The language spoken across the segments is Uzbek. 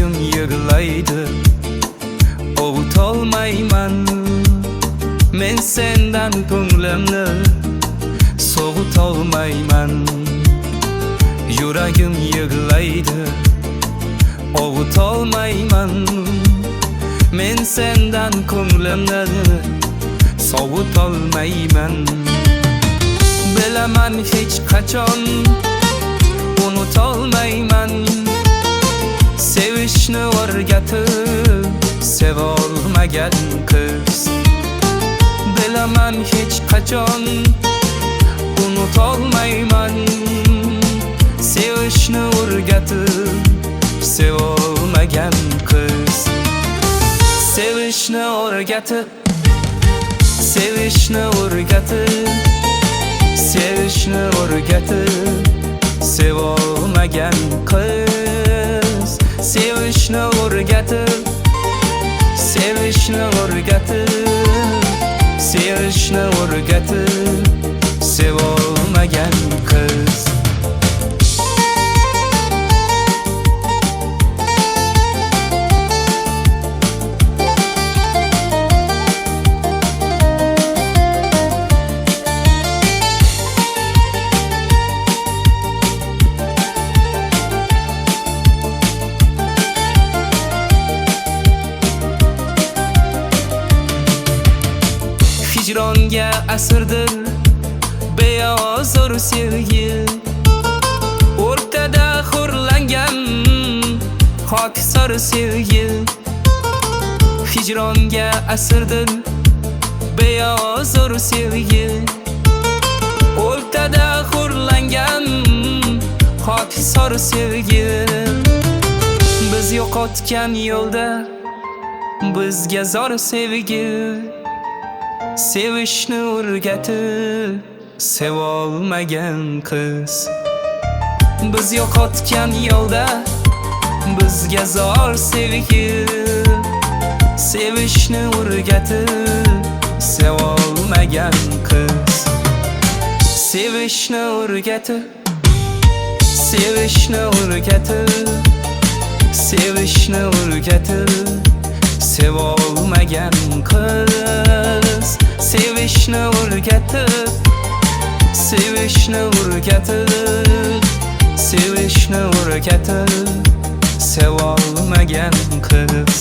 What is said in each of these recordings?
Yuragim yig'laydi, ovutolmayman. Men sendan ko'nglimni sog'utolmayman. Yuragim yig'laydi, ovutolmayman. Men sendan ko'nglimni sog'utolmayman. Bilaman hech qachon unutolmayman. Sevishni o'rgatib sevolmagan qiz. Bilaman hech qachon unutolmayman. Sevishni o'rgatib sevolmagan qiz. Sevishni o'rgatib, sevishni o'rgatib, sevishni o'rgatib sevolmagan qiz. Sevishni o'rgatib, sevishni o'rgatib, sevishni o'rgatib sevolmagan qiz. Hicronga asirdir beozor sevgi. O'rtada xurlangan xokisor sevgi. Hicronga asirdir beozor sevgi. O'rtada xurlangan xokisor sevgi. Biz yo'qotgan yo'lda bizga zor sevgi. Sevishni o'rgatib sevolmagan qiz. Biz yo'qotgan yo'lda bizga zor sevgi. Sevishni o'rgatib sevolmagan qiz. Sevishni o'rgatib, sevishni o'rgatib, sevishni o'rgatib sevolmagan qiz. Sevishni o'rgatib, sevishni o'rgatib, sevishni o'rgatib sevolmagan qiz.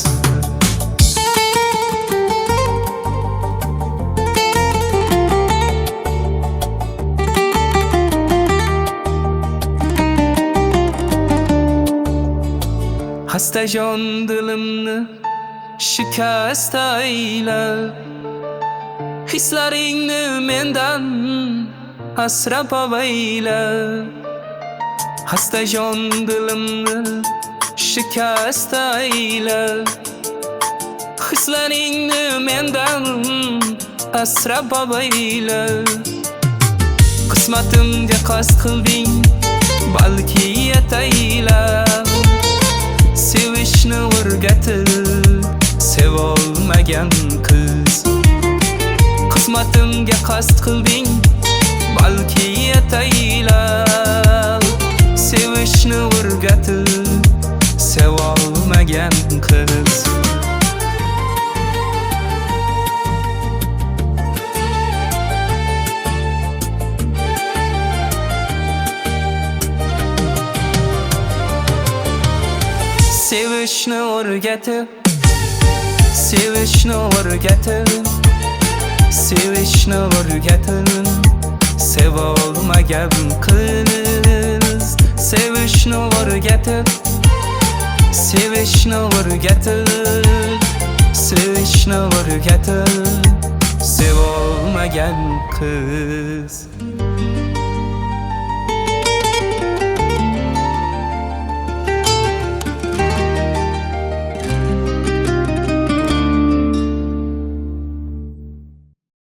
Hastajon dilimni shikast ayla. Hislaringni mendan asrab avayla. Hastajon dilimni shikast ayla. Hislaringni mendan asrab avayla. Qismatimga qasd qilding, balki yetayla. Sevishni o'rgatib sevolmagan qiz. Qismatimga qasd qilding, balki yetayla. Sevishni o'rgatib sevolmagan qiz. Sevishni o'rgatib, sevishni o'rgatib, sevishni o'rgatib sevolmagan qiz. Sevishni o'rgatib, sevishni o'rgatib, sevishni o'rgatib sevolmagan qiz.